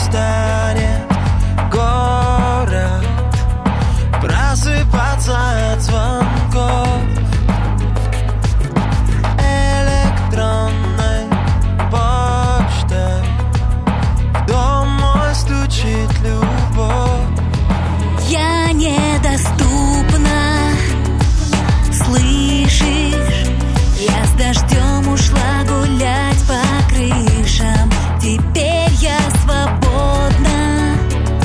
станет город просыпаться от звонков электронной почтой. В дом мой стучит любовь. Я недоступна, слышишь? Я с дождем ушла гулять по крышам. Теперь я свободна,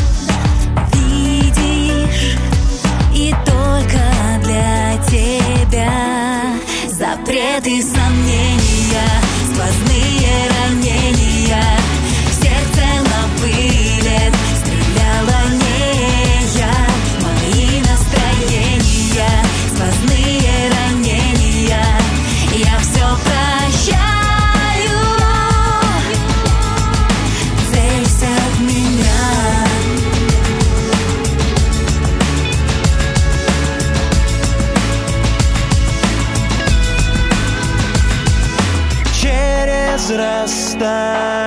видишь? И только для тебя запреты, сомнения, сквозные ранения. В сердце напылен, стреляла не я. Мои настроения, сквозные ранения. Я все прощаю. Целься в меня. Через расстояние